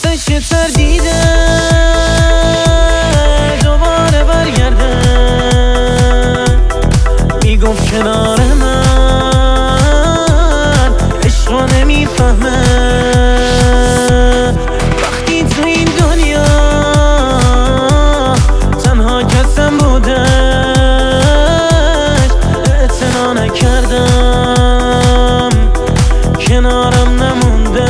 حسش یه تردیده دوباره برگرده میگفت کنار من عشقا نمیفهمه وقتی تو این دنیا تنها کسم بودش اعتنا نکردم کنارم نمونده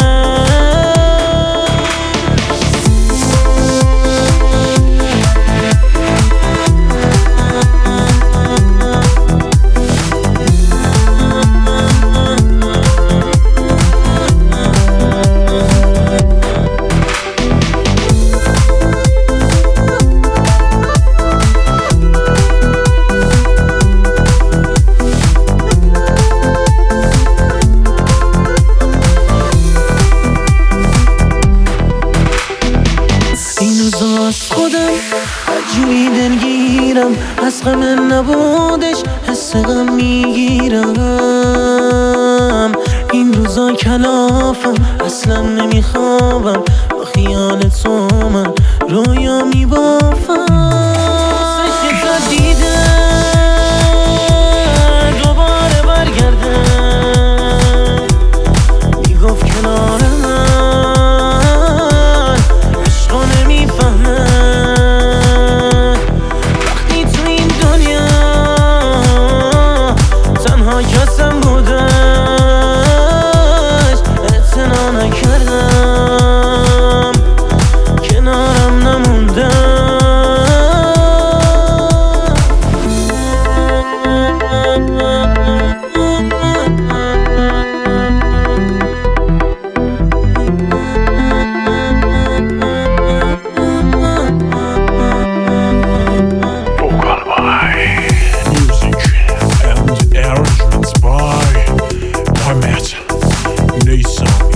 از خودم عجوری دلگیرم از غم نبودش حس غم میگیرم این روزا کلافم اصلا نمیخوابم با خیال تو من رویا میبافم حسش یه دیده دوباره برگرده میگفت کنار کسم بودش اعتنا نکردم کنارم نمونده Arrangements by Matt Nason.